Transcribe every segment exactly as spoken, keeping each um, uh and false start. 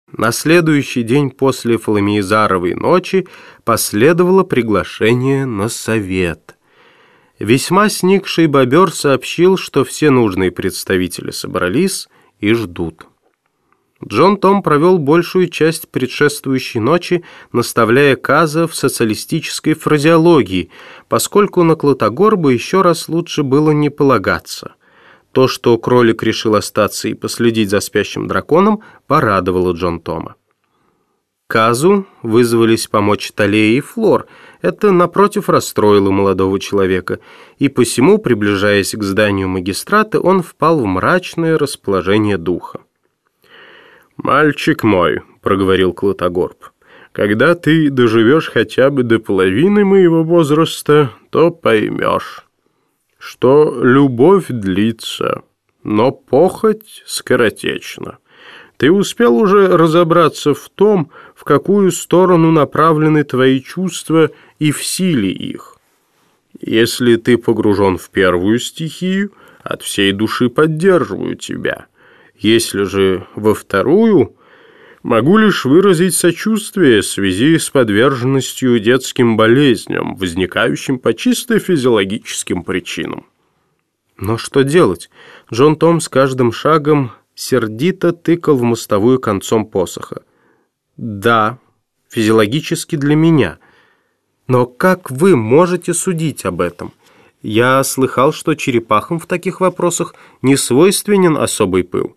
На следующий день после Фоломеизаровой ночи последовало приглашение на совет. Весьма сникший бобер сообщил, что все нужные представители собрались и ждут. Джон Том провел большую часть предшествующей ночи, наставляя Каза в социалистической фразеологии, поскольку на Клотогорбу еще раз лучше было не полагаться. То, что кролик решил остаться и последить за спящим драконом, порадовало Джон Тома. Казу вызвались помочь Талия и Флор. Это, напротив, расстроило молодого человека, и посему, приближаясь к зданию магистрата, он впал в мрачное расположение духа. «Мальчик мой», — проговорил Клотогорб, — «когда ты доживешь хотя бы до половины моего возраста, то поймешь, что любовь длится, но похоть скоротечна. Ты успел уже разобраться в том, в какую сторону направлены твои чувства и в силе их. Если ты погружен в первую стихию, от всей души поддерживаю тебя. Если же во вторую, могу лишь выразить сочувствие в связи с подверженностью детским болезням, возникающим по чисто физиологическим причинам». Но что делать? Джон Том с каждым шагом сердито тыкал в мостовую концом посоха. «Да, физиологически для меня. Но как вы можете судить об этом? Я слыхал, что черепахам в таких вопросах не свойственен особый пыл».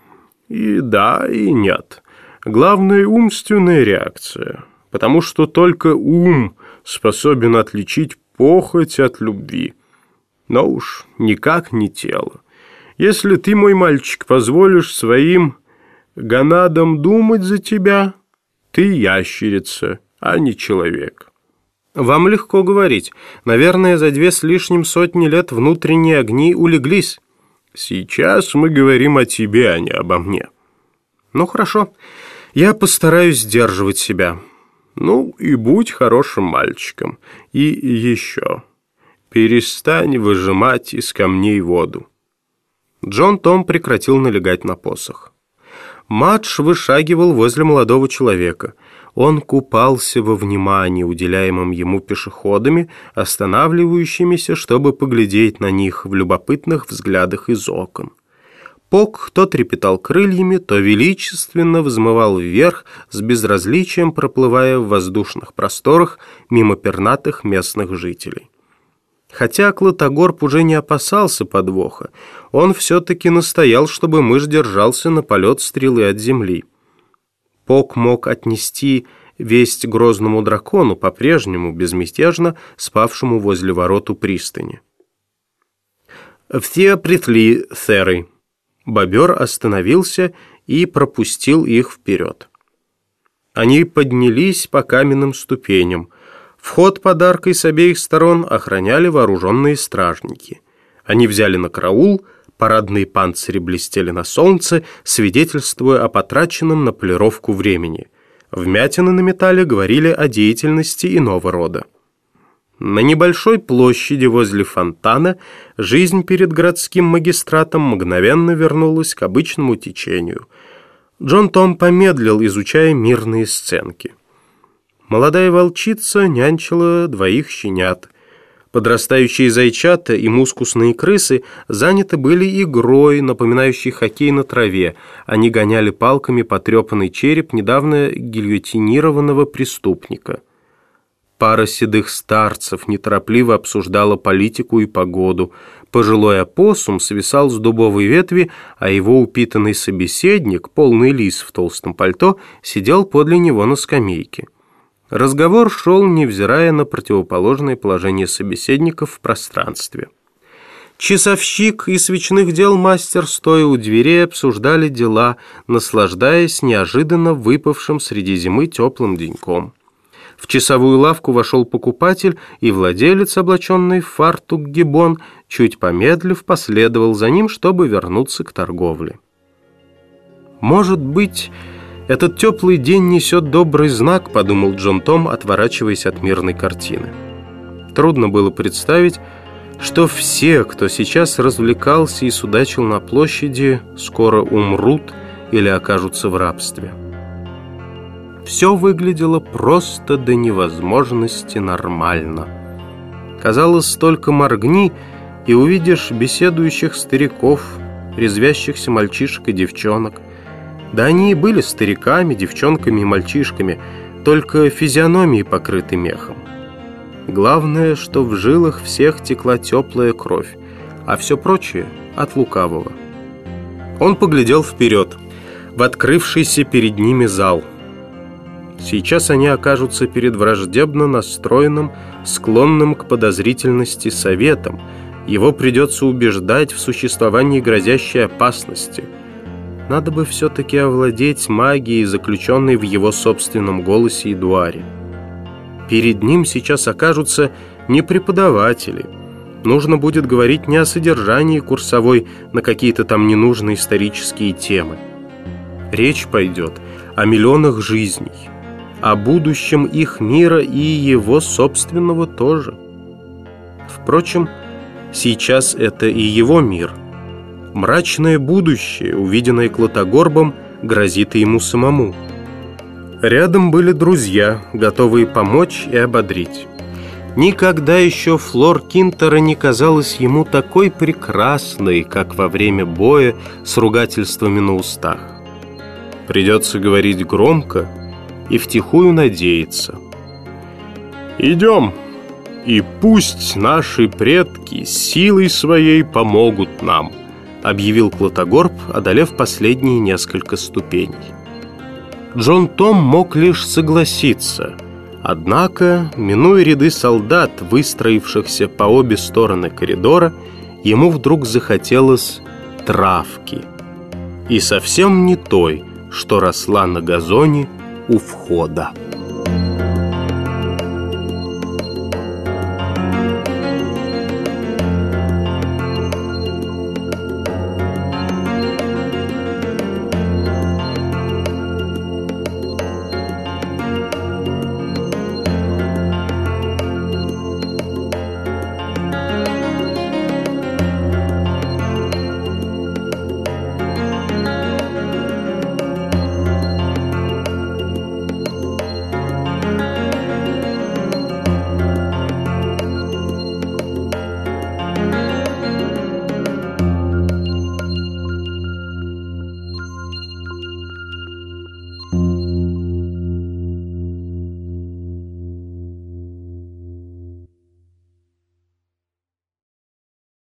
«И да, и нет. Главное — умственная реакция, потому что только ум способен отличить похоть от любви. Но уж никак не тело. Если ты, мой мальчик, позволишь своим гонадам думать за тебя, ты ящерица, а не человек». «Вам легко говорить. Наверное, за две с лишним сотни лет внутренние огни улеглись». «Сейчас мы говорим о тебе, а не обо мне». «Ну, хорошо. Я постараюсь сдерживать себя». «Ну, и будь хорошим мальчиком. И еще. Перестань выжимать из камней воду». Джон Том прекратил налегать на посох. Мадж вышагивал возле молодого человека. Он купался во внимании, уделяемом ему пешеходами, останавливающимися, чтобы поглядеть на них в любопытных взглядах из окон. Пок то трепетал крыльями, то величественно взмывал вверх, с безразличием проплывая в воздушных просторах мимо пернатых местных жителей. Хотя Клотогорб уже не опасался подвоха, он все-таки настоял, чтобы мышь держался на полет стрелы от земли. Пок мог отнести весть грозному дракону, по-прежнему безмятежно спавшему возле ворот у пристани. «Все пришли, сэры». Бобер остановился и пропустил их вперед. Они поднялись по каменным ступеням. Вход подаркой с обеих сторон охраняли вооруженные стражники. Они взяли на караул, парадные панцири блестели на солнце, свидетельствуя о потраченном на полировку времени. Вмятины на металле говорили о деятельности иного рода. На небольшой площади возле фонтана жизнь перед городским магистратом мгновенно вернулась к обычному течению. Джон Том помедлил, изучая мирные сценки. Молодая волчица нянчила двоих щенят. Подрастающие зайчата и мускусные крысы заняты были игрой, напоминающей хоккей на траве. Они гоняли палками потрепанный череп недавно гильотинированного преступника. Пара седых старцев неторопливо обсуждала политику и погоду. Пожилой опоссум свисал с дубовой ветви, а его упитанный собеседник, полный лис в толстом пальто, сидел подле него на скамейке. Разговор шел, невзирая на противоположное положение собеседников в пространстве. Часовщик и свечных дел мастер, стоя у дверей, обсуждали дела, наслаждаясь неожиданно выпавшим среди зимы теплым деньком. В часовую лавку вошел покупатель, и владелец, облаченный в фартук гибон, чуть помедлив, последовал за ним, чтобы вернуться к торговле. «Может быть, этот теплый день несет добрый знак», — подумал Джон Том, отворачиваясь от мирной картины. Трудно было представить, что все, кто сейчас развлекался и судачил на площади, скоро умрут или окажутся в рабстве. Все выглядело просто до невозможности нормально. Казалось, только моргни, и увидишь беседующих стариков, резвящихся мальчишек и девчонок. Да они и были стариками, девчонками и мальчишками, только физиономии покрыты мехом. Главное, что в жилах всех текла теплая кровь, а все прочее от лукавого. Он поглядел вперед, в открывшийся перед ними зал. Сейчас они окажутся перед враждебно настроенным, склонным к подозрительности советом. Его придется убеждать в существовании грозящей опасности. Надо бы все-таки овладеть магией, заключенной в его собственном голосе и дуаре. Перед ним сейчас окажутся не преподаватели. Нужно будет говорить не о содержании курсовой на какие-то там ненужные исторические темы. Речь пойдет о миллионах жизней, о будущем их мира и его собственного тоже. Впрочем, сейчас это и его мир. Мрачное будущее, увиденное Клотогорбом, грозит и ему самому. Рядом были друзья, готовые помочь и ободрить. Никогда еще Флор Кинтера не казалась ему такой прекрасной, как во время боя с ругательствами на устах. Придется говорить громко и втихую надеяться. «Идем, и пусть наши предки силой своей помогут нам», объявил Клотогорб, одолев последние несколько ступеней. Джон Том мог лишь согласиться. Однако, минуя ряды солдат, выстроившихся по обе стороны коридора, ему вдруг захотелось травки. И совсем не той, что росла на газоне у входа.